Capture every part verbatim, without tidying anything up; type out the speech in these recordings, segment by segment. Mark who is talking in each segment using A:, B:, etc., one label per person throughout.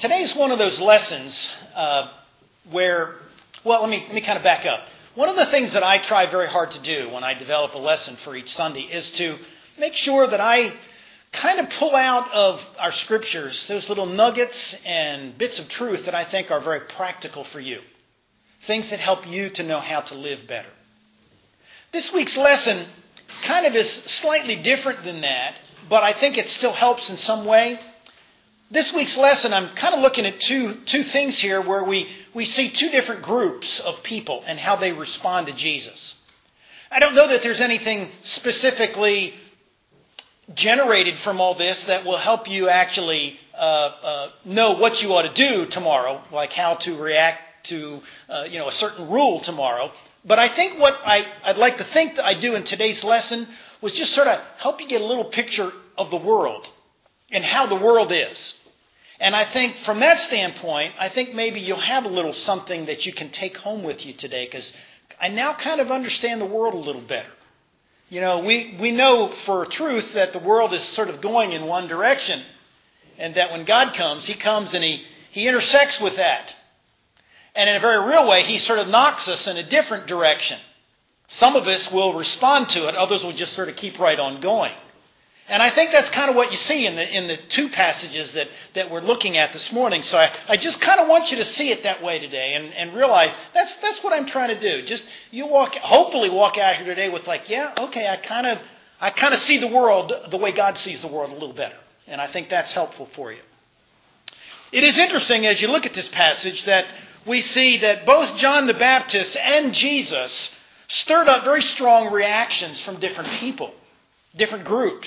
A: Today's one of those lessons uh, where, well, let me let me kind of back up. One of the things that I try very hard to do when I develop a lesson for each Sunday is to make sure that I kind of pull out of our scriptures those little nuggets and bits of truth that I think are very practical for you. Things that help you to know how to live better. This week's lesson kind of is slightly different than that, but I think it still helps in some way. This week's lesson, I'm kind of looking at two two things here where we, we see two different groups of people and how they respond to Jesus. I don't know that there's anything specifically generated from all this that will help you actually uh, uh, know what you ought to do tomorrow, like how to react to uh, you know a certain rule tomorrow. But I think what I, I'd like to think that I do in today's lesson was just sort of help you get a little picture of the world and how the world is. And I think from that standpoint, I think maybe you'll have a little something that you can take home with you today, because I now kind of understand the world a little better. You know, we, we know for truth that the world is sort of going in one direction, and that when God comes, He comes and He, he intersects with that. And in a very real way, He sort of knocks us in a different direction. Some of us will respond to it, others will just sort of keep right on going. And I think that's kind of what you see in the in the two passages that, that we're looking at this morning. So I, I just kind of want you to see it that way today and, and realize that's that's what I'm trying to do. Just you walk, hopefully walk out here today with like, yeah, okay, I kind of I kind of see the world the way God sees the world a little better. And I think that's helpful for you. It is interesting as you look at this passage that we see that both John the Baptist and Jesus stirred up very strong reactions from different people, different groups.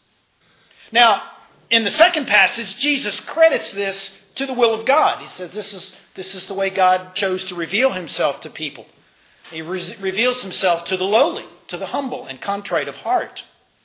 A: Now, in the second passage, Jesus credits this to the will of God. He says this is, this is the way God chose to reveal Himself to people. He re- reveals Himself to the lowly, to the humble and contrite of heart.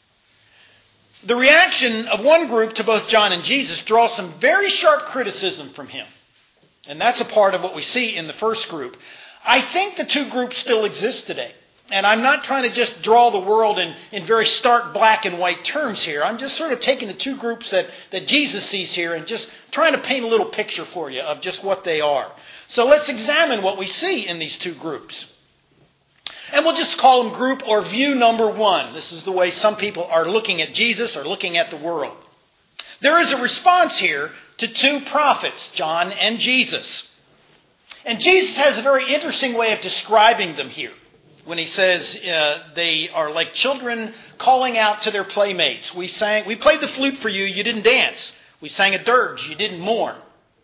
A: The reaction of one group to both John and Jesus draws some very sharp criticism from Him. And that's a part of what we see in the first group. I think the two groups still exist today. And I'm not trying to just draw the world in, in very stark black and white terms here. I'm just sort of taking the two groups that, that Jesus sees here and just trying to paint a little picture for you of just what they are. So let's examine what we see in these two groups. And we'll just call them group or view number one. This is the way some people are looking at Jesus or looking at the world. There is a response here to two prophets, John and Jesus. And Jesus has a very interesting way of describing them here. When He says uh, they are like children calling out to their playmates. We sang, we played the flute for you, you didn't dance. We sang a dirge, you didn't mourn.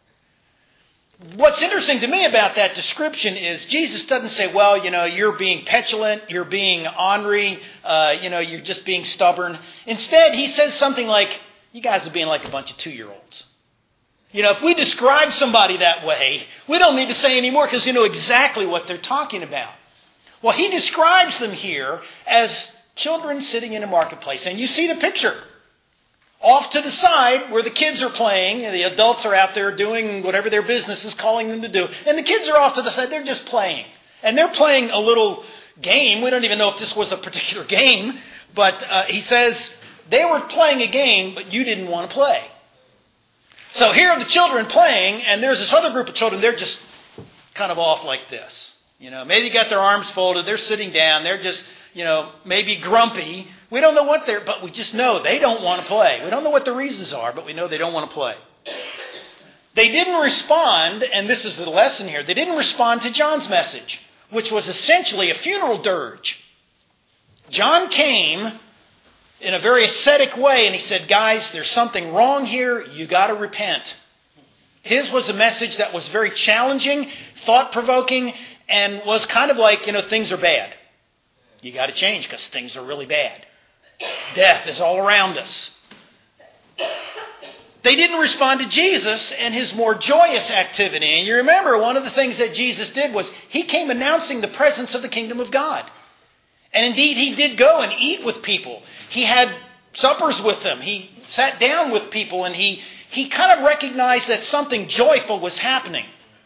A: What's interesting to me about that description is Jesus doesn't say, well, you know, you're being petulant, you're being ornery, uh, you know, you're just being stubborn. Instead, He says something like, you guys are being like a bunch of two-year-olds. You know, if we describe somebody that way, we don't need to say any more because you know exactly what they're talking about. Well, He describes them here as children sitting in a marketplace. And you see the picture. Off to the side where the kids are playing, and the adults are out there doing whatever their business is calling them to do. And the kids are off to the side. They're just playing. And they're playing a little game. We don't even know if this was a particular game. But uh, He says they were playing a game, but you didn't want to play. So here are the children playing, and there's this other group of children. They're just kind of off like this. You know, maybe got their arms folded, they're sitting down, they're just, you know, maybe grumpy. We don't know what they're, but we just know they don't want to play. We don't know what the reasons are, but we know they don't want to play. They didn't respond, and this is the lesson here, they didn't respond to John's message, which was essentially a funeral dirge. John came in a very ascetic way, and he said, guys, there's something wrong here, you got to repent. His was a message that was very challenging, thought-provoking, and was kind of like, you know, things are bad. You got to change because things are really bad. Death is all around us. They didn't respond to Jesus and His more joyous activity. And you remember one of the things that Jesus did was He came announcing the presence of the kingdom of God. And indeed, He did go and eat with people. He had suppers with them. He sat down with people and he, he kind of recognized that something joyful was happening.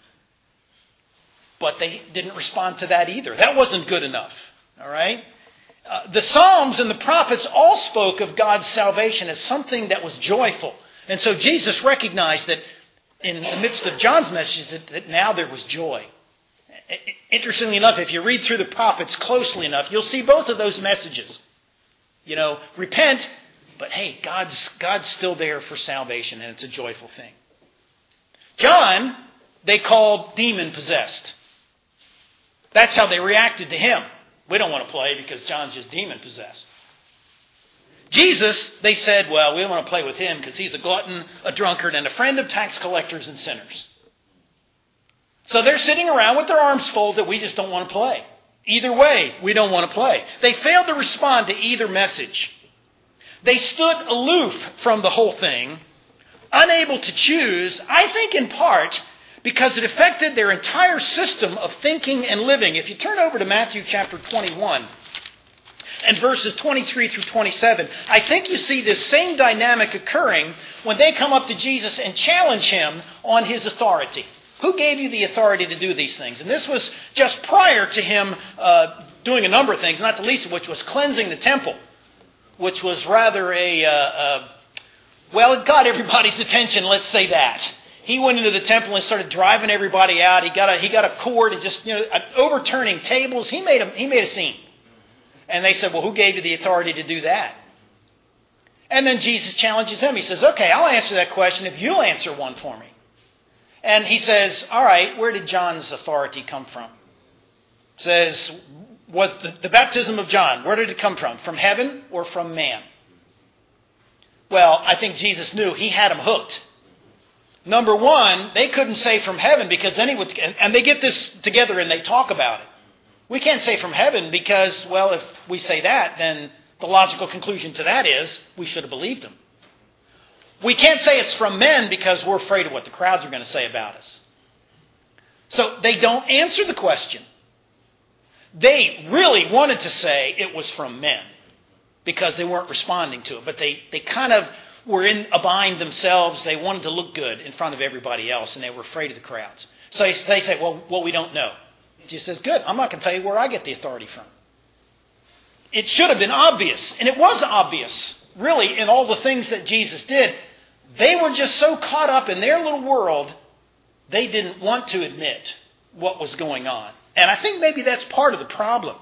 A: But they didn't respond to that either. That wasn't good enough. All right? Uh, the Psalms and the prophets all spoke of God's salvation as something that was joyful. And so Jesus recognized that in the midst of John's message that, that now there was joy. Interestingly enough, if you read through the prophets closely enough, you'll see both of those messages. You know, repent, but hey, God's God's still there for salvation, and it's a joyful thing. John, they called demon-possessed. That's how they reacted to him. We don't want to play because John's just demon-possessed. Jesus, they said, well, we don't want to play with him because he's a glutton, a drunkard, and a friend of tax collectors and sinners. So they're sitting around with their arms folded. We just don't want to play. Either way, we don't want to play. They failed to respond to either message. They stood aloof from the whole thing, unable to choose, I think in part because it affected their entire system of thinking and living. If you turn over to Matthew chapter twenty-one and verses twenty-three through twenty-seven, I think you see this same dynamic occurring when they come up to Jesus and challenge him on his authority. Who gave you the authority to do these things? And this was just prior to him uh, doing a number of things, not the least of which was cleansing the temple, which was rather a, uh, uh, well, it got everybody's attention, let's say that. He went into the temple and started driving everybody out. He got a, he got a cord and just, you know, overturning tables. He made a, he made a scene. And they said, well, who gave you the authority to do that? And then Jesus challenges him. He says, okay, I'll answer that question if you'll answer one for me. And he says, all right, where did John's authority come from? Says, what the, the baptism of John, where did it come from? From heaven or from man? Well, I think Jesus knew he had him hooked. Number one, they couldn't say from heaven because then he would, and they get this together and they talk about it. We can't say from heaven because, well, if we say that, then the logical conclusion to that is we should have believed him. We can't say it's from men because we're afraid of what the crowds are going to say about us. So they don't answer the question. They really wanted to say it was from men because they weren't responding to it. But they, they kind of were in a bind themselves. They wanted to look good in front of everybody else, and they were afraid of the crowds. So they, they say, well, well, we don't know. Jesus says, good, I'm not going to tell you where I get the authority from. It should have been obvious, and it was obvious, really, in all the things that Jesus did. They were just so caught up in their little world, they didn't want to admit what was going on. And I think maybe that's part of the problem.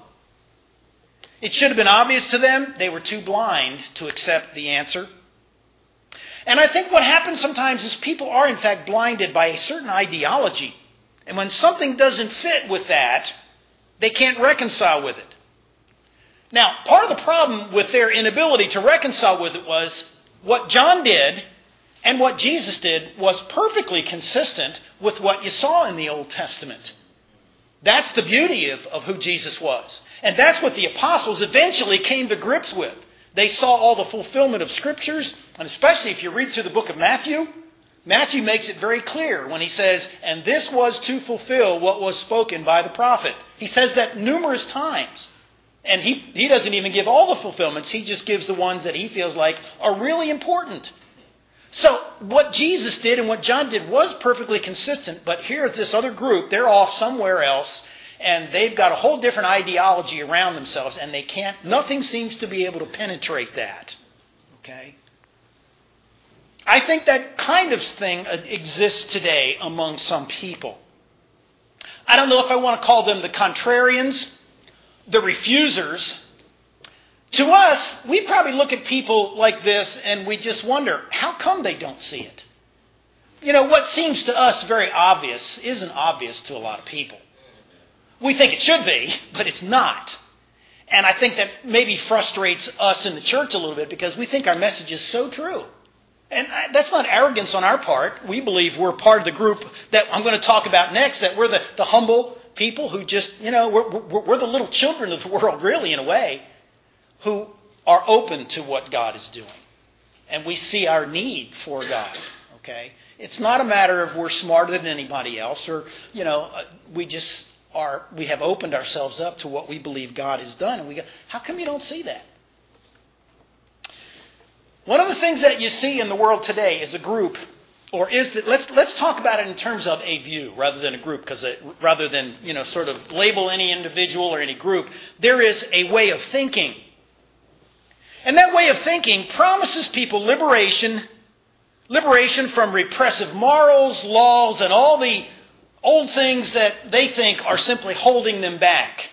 A: It should have been obvious to them. They were too blind to accept the answer. And I think what happens sometimes is people are, in fact, blinded by a certain ideology. And when something doesn't fit with that, they can't reconcile with it. Now, part of the problem with their inability to reconcile with it was what John did and what Jesus did was perfectly consistent with what you saw in the Old Testament. That's the beauty of, of who Jesus was. And that's what the apostles eventually came to grips with. They saw all the fulfillment of Scriptures, and especially if you read through the book of Matthew, Matthew makes it very clear when he says, and this was to fulfill what was spoken by the prophet. He says that numerous times. And he, he doesn't even give all the fulfillments. He just gives the ones that he feels like are really important. So what Jesus did and what John did was perfectly consistent. But here at this other group, they're off somewhere else. And they've got a whole different ideology around themselves. And they can't, nothing seems to be able to penetrate that. Okay? I think that kind of thing exists today among some people. I don't know if I want to call them the contrarians, the refusers. To us, we probably look at people like this and we just wonder, how come they don't see it? You know, what seems to us very obvious isn't obvious to a lot of people. We think it should be, but it's not. And I think that maybe frustrates us in the church a little bit because we think our message is so true. And I, that's not arrogance on our part. We believe we're part of the group that I'm going to talk about next, that we're the, the humble people who just, you know, we're, we're, we're the little children of the world, really, in a way, who are open to what God is doing. And we see our need for God, okay? It's not a matter of we're smarter than anybody else or, you know, we just are, we have opened ourselves up to what we believe God has done. And we go, how come you don't see that? One of the things that you see in the world today is a group, or is that, let's let's talk about it in terms of a view rather than a group, because rather than, you know, sort of label any individual or any group, there is a way of thinking. And that way of thinking promises people liberation, Liberation from repressive morals, laws, and all the old things that they think are simply holding them back.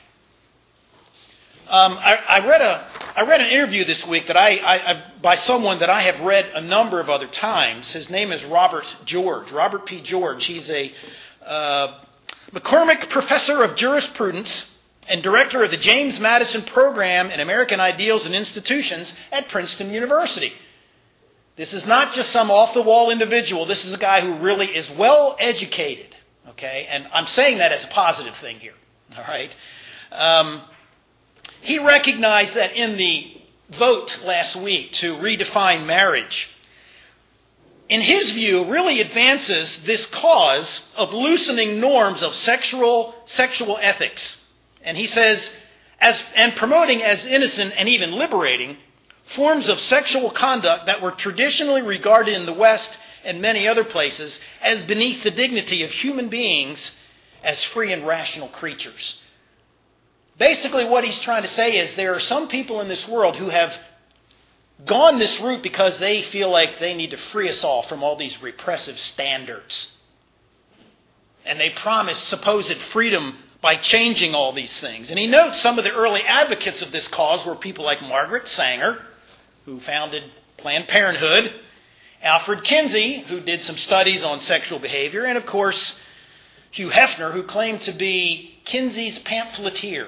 A: Um, I, I read a I read an interview this week that I, I, I by someone that I have read a number of other times. His name is Robert George, Robert P. George. He's a uh, McCormick Professor of Jurisprudence and Director of the James Madison Program in American Ideals and Institutions at Princeton University. This is not just some off-the-wall individual. This is a guy who really is well educated. Okay, and I'm saying that as a positive thing here. All right. Um, he recognized that in the vote last week to redefine marriage, in his view, really advances this cause of loosening norms of sexual sexual ethics. And he says, as and promoting as innocent and even liberating forms of sexual conduct that were traditionally regarded in the West and many other places as beneath the dignity of human beings as free and rational creatures. Basically, what he's trying to say is there are some people in this world who have gone this route because they feel like they need to free us all from all these repressive standards. And they promise supposed freedom by changing all these things. And he notes some of the early advocates of this cause were people like Margaret Sanger, who founded Planned Parenthood, Alfred Kinsey, who did some studies on sexual behavior, and of course, Hugh Hefner, who claimed to be Kinsey's pamphleteer.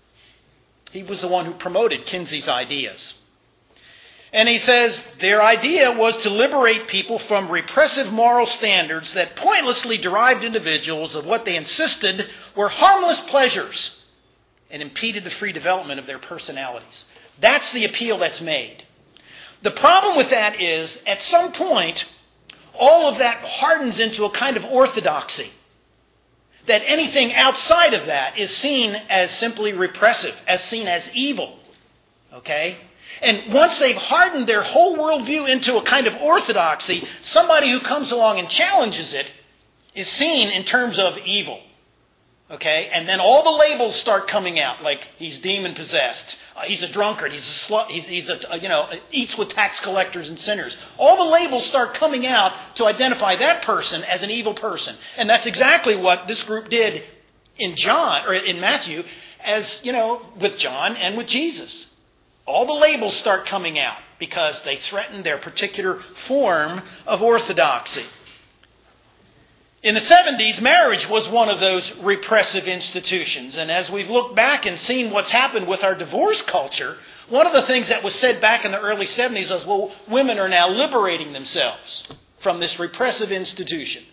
A: He was the one who promoted Kinsey's ideas. And he says their idea was to liberate people from repressive moral standards that pointlessly derived individuals of what they insisted were harmless pleasures and impeded the free development of their personalities. That's the appeal that's made. The problem with that is, at some point, all of that hardens into a kind of orthodoxy. That anything outside of that is seen as simply repressive, as seen as evil. Okay? And once they've hardened their whole worldview into a kind of orthodoxy, somebody who comes along and challenges it is seen in terms of evil. Okay? And then all the labels start coming out, like he's demon-possessed, uh, he's a drunkard, he's a slut, he's, he's a, uh, you know, eats with tax collectors and sinners. All the labels start coming out to identify that person as an evil person. And that's exactly what this group did in John, or in Matthew, as, you know, with John and with Jesus. All the labels start coming out because they threaten their particular form of orthodoxy. In the seventies, marriage was one of those repressive institutions. And as we've looked back and seen what's happened with our divorce culture, one of the things that was said back in the early seventies was, well, women are now liberating themselves from this repressive institution.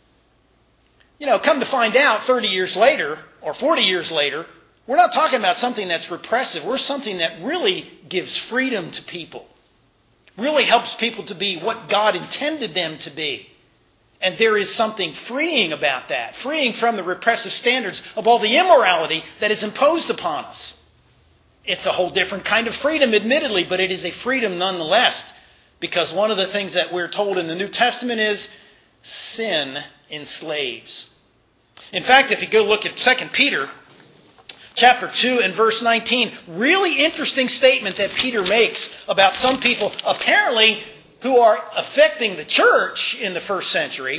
A: You know, come to find out thirty years later, or forty years later, we're not talking about something that's repressive. We're something that really gives freedom to people. Really helps people to be what God intended them to be. And there is something freeing about that. Freeing from the repressive standards of all the immorality that is imposed upon us. It's a whole different kind of freedom, admittedly, but it is a freedom nonetheless. Because one of the things that we're told in the New Testament is sin enslaves. In fact, if you go look at Second Peter chapter two and verse nineteen, really interesting statement that Peter makes about some people apparently who are affecting the church in the first century.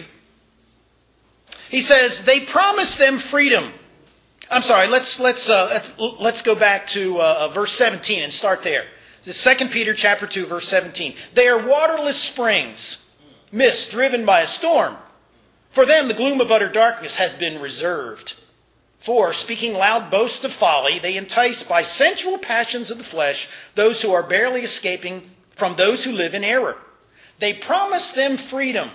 A: He says they promise them freedom. I'm sorry, let's let's uh, let's, let's go back to uh, verse seventeen and start there. This is Second Peter chapter two, verse seventeen. They are waterless springs, mist driven by a storm. For them the gloom of utter darkness has been reserved. For, speaking loud boasts of folly, they entice by sensual passions of the flesh those who are barely escaping from those who live in error. They promise them freedom,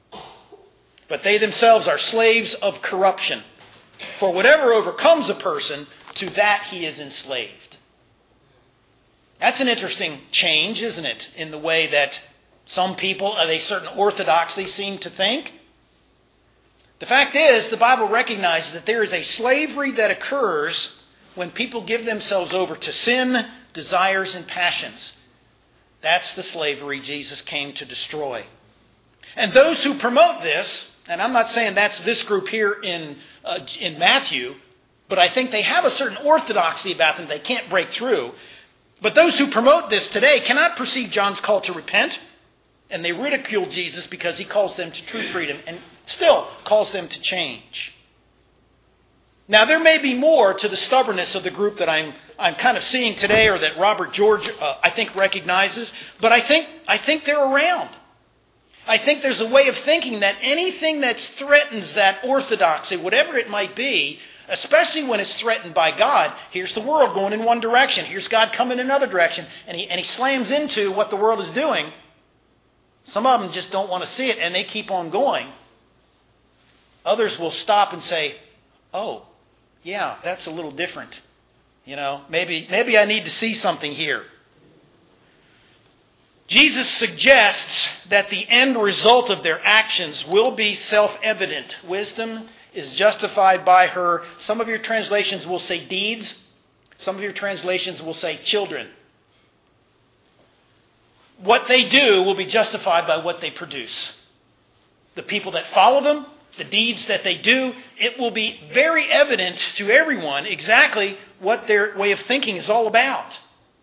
A: but they themselves are slaves of corruption. For whatever overcomes a person, to that he is enslaved. That's an interesting change, isn't it, in the way that some people of a certain orthodoxy seem to think. The fact is, the Bible recognizes that there is a slavery that occurs when people give themselves over to sin, desires, and passions. That's the slavery Jesus came to destroy. And those who promote this, and I'm not saying that's this group here in uh, in Matthew, but I think they have a certain orthodoxy about them they can't break through. But those who promote this today cannot perceive John's call to repent. And they ridicule Jesus because he calls them to true freedom and still calls them to change. Now, there may be more to the stubbornness of the group that I'm I'm kind of seeing today, or that Robert George, uh, I think, recognizes. But I think I think they're around. I think there's a way of thinking that anything that threatens that orthodoxy, whatever it might be, especially when it's threatened by God, here's the world going in one direction, here's God coming in another direction, and he, and he slams into what the world is doing. Some of them just don't want to see it, and they keep on going. Others will stop and say, oh, yeah, that's a little different. You know, maybe maybe I need to see something here. Jesus suggests that the end result of their actions will be self-evident. Wisdom is justified by her. Some of your translations will say deeds. Some of your translations will say children. What they do will be justified by what they produce. The people that follow them, the deeds that they do, it will be very evident to everyone exactly what their way of thinking is all about.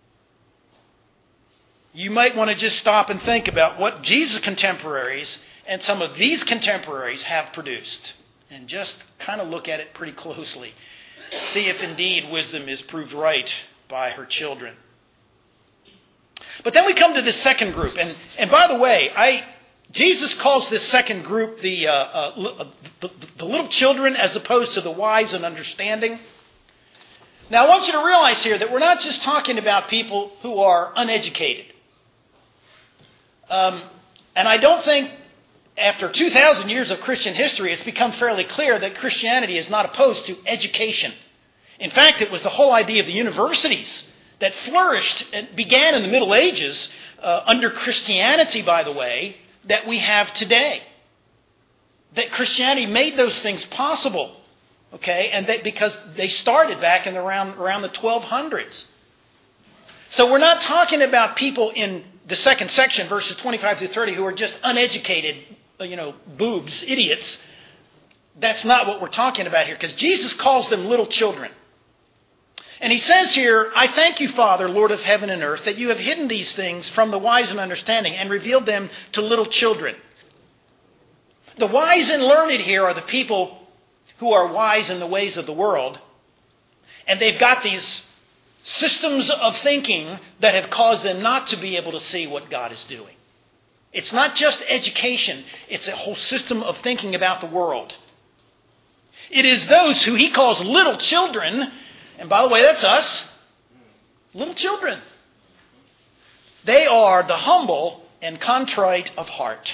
A: You might want to just stop and think about what Jesus' contemporaries and some of these contemporaries have produced, and just kind of look at it pretty closely. See if indeed wisdom is proved right by her children. But then we come to this second group. And, and by the way, I Jesus calls this second group the, uh, uh, the, the little children as opposed to the wise and understanding. Now I want you to realize here that we're not just talking about people who are uneducated. Um, and I don't think after two thousand years of Christian history, it's become fairly clear that Christianity is not opposed to education. In fact, it was the whole idea of the universities that flourished and began in the Middle Ages uh, under Christianity, by the way, that we have today. That Christianity made those things possible, okay, and that because they started back in the around around the twelve hundreds. So we're not talking about people in the second section, verses twenty-five through thirty, who are just uneducated, you know, boobs, idiots. That's not what we're talking about here, because Jesus calls them little children. And he says here, I thank you, Father, Lord of heaven and earth, that you have hidden these things from the wise and understanding and revealed them to little children. The wise and learned here are the people who are wise in the ways of the world. And they've got these systems of thinking that have caused them not to be able to see what God is doing. It's not just education. It's a whole system of thinking about the world. It is those who he calls little children. And by the way, that's us. Little children. They are the humble and contrite of heart.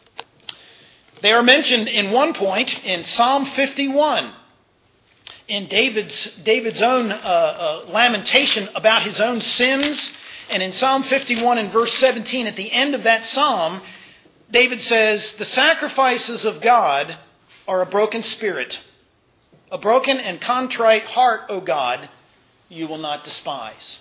A: They are mentioned in one point in Psalm fifty-one. In David's, David's own uh, uh, lamentation about his own sins. And in Psalm fifty-one and verse seventeen, at the end of that psalm, David says, the sacrifices of God are a broken spirit. A broken and contrite heart, O God, you will not despise.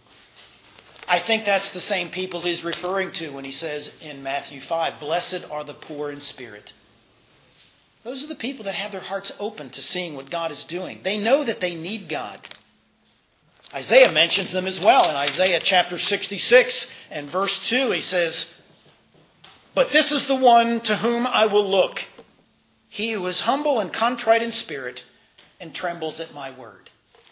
A: I think that's the same people he's referring to when he says in Matthew five, blessed are the poor in spirit. Those are the people that have their hearts open to seeing what God is doing. They know that they need God. Isaiah mentions them as well. In Isaiah chapter sixty-six and verse two, he says, but this is the one to whom I will look, he who is humble and contrite in spirit and trembles at my word.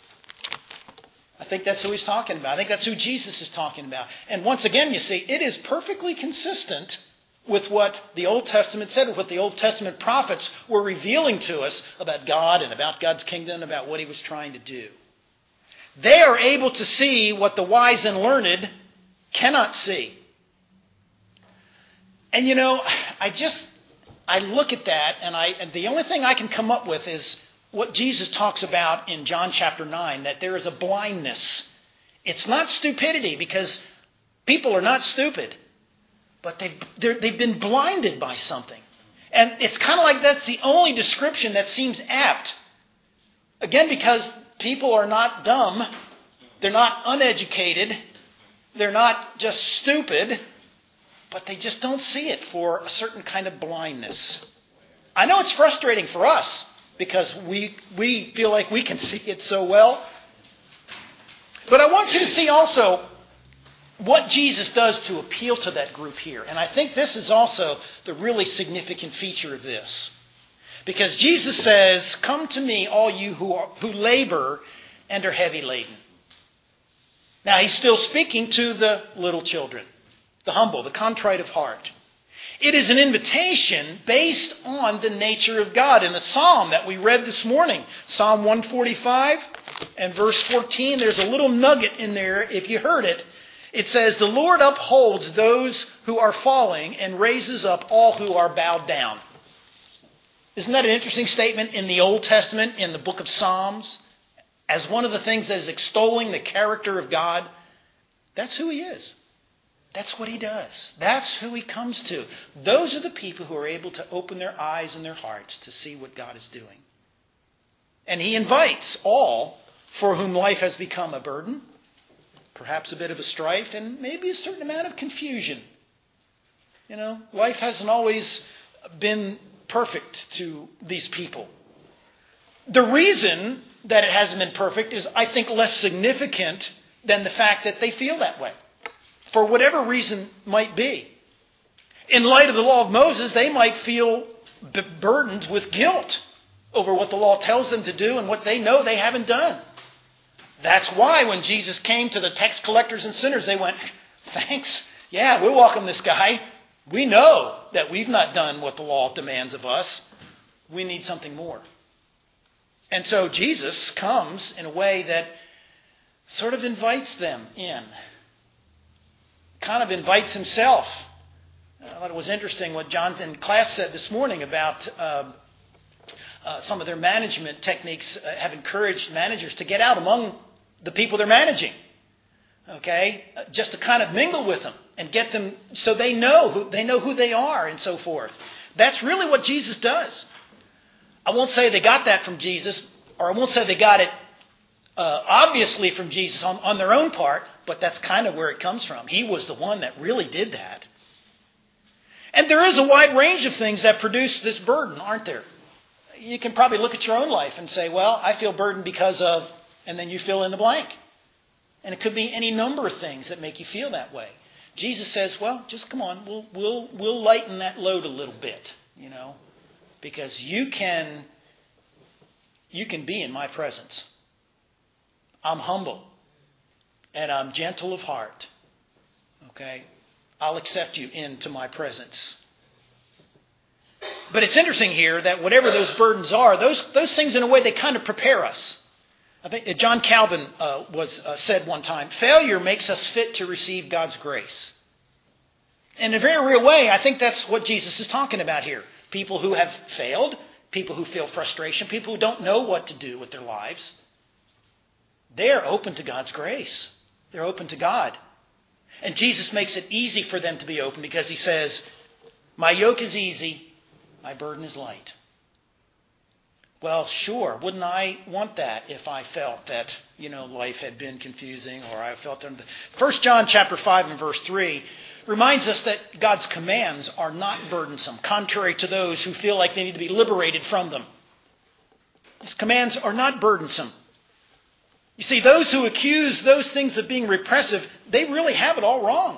A: I think that's who he's talking about. I think that's who Jesus is talking about. And once again, you see, it is perfectly consistent with what the Old Testament said, with what the Old Testament prophets were revealing to us about God and about God's kingdom, about what he was trying to do. They are able to see what the wise and learned cannot see. And you know, I just, I look at that and I, and the only thing I can come up with is what Jesus talks about in John chapter nine, that there is a blindness. It's not stupidity, because people are not stupid, but they've, they've been blinded by something. And it's kind of like that's the only description that seems apt. Again, because people are not dumb. They're not uneducated. They're not just stupid, but they just don't see it for a certain kind of blindness. I know it's frustrating for us because we we feel like we can see it so well. But I want you to see also what Jesus does to appeal to that group here. And I think this is also the really significant feature of this. Because Jesus says, "Come to me, all you who are, who labor and are heavy laden." Now, he's still speaking to the little children, the humble, the contrite of heart. It is an invitation based on the nature of God. In the psalm that we read this morning, Psalm one forty-five and verse fourteen, there's a little nugget in there. If you heard it, it says, "The Lord upholds those who are falling and raises up all who are bowed down." Isn't that an interesting statement in the Old Testament, in the book of Psalms? As one of the things that is extolling the character of God, that's who he is. That's what he does. That's who he comes to. Those are the people who are able to open their eyes and their hearts to see what God is doing. And he invites all for whom life has become a burden, perhaps a bit of a strife, and maybe a certain amount of confusion. You know, life hasn't always been perfect to these people. The reason that it hasn't been perfect is, I think, less significant than the fact that they feel that way, for whatever reason might be. In light of the law of Moses, they might feel b- burdened with guilt over what the law tells them to do and what they know they haven't done. That's why when Jesus came to the tax collectors and sinners, they went, "Thanks. Yeah, we'll welcome this guy. We know that we've not done what the law demands of us. We need something more." And so Jesus comes in a way that sort of invites them in. Kind of invites himself. I thought it was interesting what John in class said this morning about uh, uh, some of their management techniques uh, have encouraged managers to get out among the people they're managing. Okay? Uh, just to kind of mingle with them and get them so they know who they know who they are and so forth. That's really what Jesus does. I won't say they got that from Jesus, or I won't say they got it uh, obviously from Jesus on, on their own part, but that's kind of where it comes from. He was the one that really did that. And there is a wide range of things that produce this burden, aren't there? You can probably look at your own life and say, well, I feel burdened because of, and then you fill in the blank. And it could be any number of things that make you feel that way. Jesus says, well, just come on, we'll we'll we'll lighten that load a little bit, you know. Because you can, you can be in my presence. I'm humble. And I'm gentle of heart. Okay? I'll accept you into my presence. But it's interesting here that whatever those burdens are, those, those things in a way, they kind of prepare us. I think John Calvin uh, was uh, said one time, failure makes us fit to receive God's grace. In a very real way, I think that's what Jesus is talking about here. People who have failed, people who feel frustration, people who don't know what to do with their lives. They're open to God's grace. They're open to God. And Jesus makes it easy for them to be open because he says, my yoke is easy, my burden is light. Well, sure, wouldn't I want that if I felt that, you know, life had been confusing or I felt under the... First John chapter five and verse three reminds us that God's commands are not burdensome, contrary to those who feel like they need to be liberated from them. His commands are not burdensome. You see, those who accuse those things of being repressive, they really have it all wrong.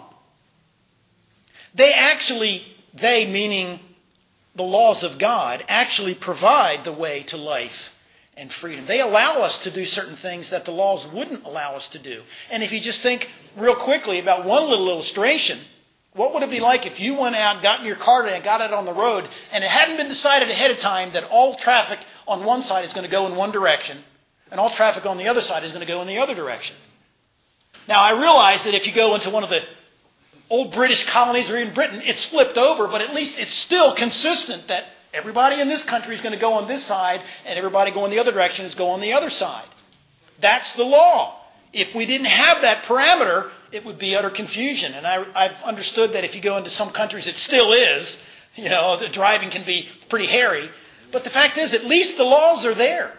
A: They actually, they meaning the laws of God, actually provide the way to life and freedom. They allow us to do certain things that the laws wouldn't allow us to do. And if you just think real quickly about one little illustration, what would it be like if you went out, got in your car and got it on the road, and it hadn't been decided ahead of time that all traffic on one side is going to go in one direction, and all traffic on the other side is going to go in the other direction. Now, I realize that if you go into one of the old British colonies or even Britain, it's flipped over, but at least it's still consistent that everybody in this country is going to go on this side and everybody going the other direction is going on the other side. That's the law. If we didn't have that parameter, it would be utter confusion. And I, I've understood that if you go into some countries, it still is. You know, the driving can be pretty hairy. But the fact is, at least the laws are there.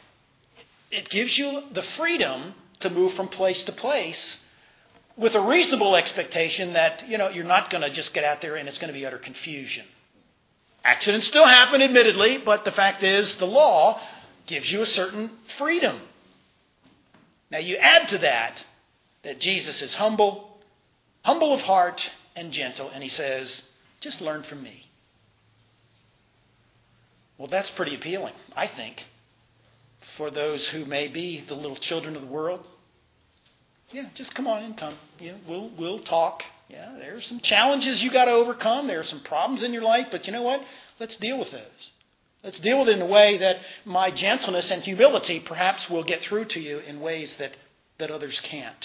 A: It gives you the freedom to move from place to place with a reasonable expectation that, you know, you're not going to just get out there and it's going to be utter confusion. Accidents still happen, admittedly, but the fact is the law gives you a certain freedom. Now, you add to that that Jesus is humble, humble of heart and gentle. And he says, just learn from me. Well, that's pretty appealing, I think, for those who may be the little children of the world. Yeah, just come on and come. Yeah, we'll we'll talk. Yeah, there's some challenges you got to overcome. There are some problems in your life, but you know what? Let's deal with those. Let's deal with it in a way that my gentleness and humility perhaps will get through to you in ways that, that others can't.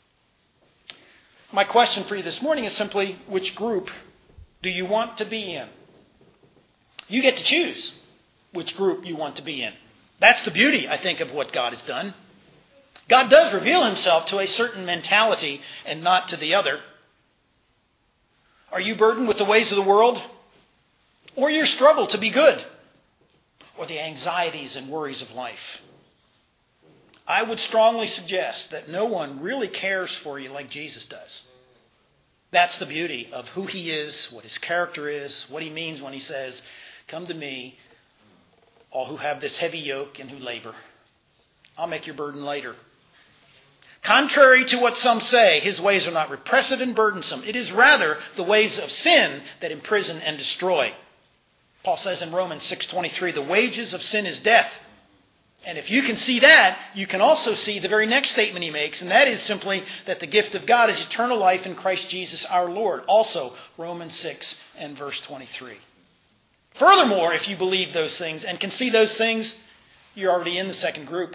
A: My question for you this morning is simply, which group do you want to be in? You get to choose which group you want to be in. That's the beauty, I think, of what God has done. God does reveal himself to a certain mentality and not to the other. Are you burdened with the ways of the world? Or your struggle to be good? Or the anxieties and worries of life? I would strongly suggest that no one really cares for you like Jesus does. That's the beauty of who he is, what his character is, what he means when he says, come to me, all who have this heavy yoke and who labor. I'll make your burden lighter. Contrary to what some say, his ways are not repressive and burdensome. It is rather the ways of sin that imprison and destroy. Paul says in Romans six twenty-three, the wages of sin is death. And if you can see that, you can also see the very next statement he makes, and that is simply that the gift of God is eternal life in Christ Jesus our Lord. Also, Romans six and verse twenty-three. Furthermore, if you believe those things and can see those things, you're already in the second group.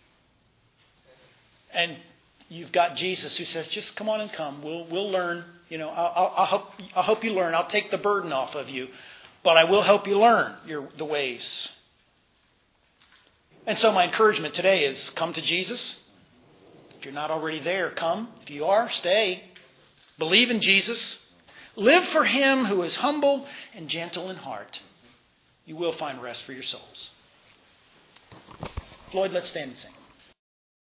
A: And you've got Jesus who says, just come on and come. We'll we'll learn. You know, I'll, I'll, I'll, help, I'll help you learn. I'll take the burden off of you. But I will help you learn your, the ways. And so my encouragement today is come to Jesus. If you're not already there, come. If you are, stay. Believe in Jesus. Live for him who is humble and gentle in heart. You will find rest for your souls. Floyd, let's stand and sing.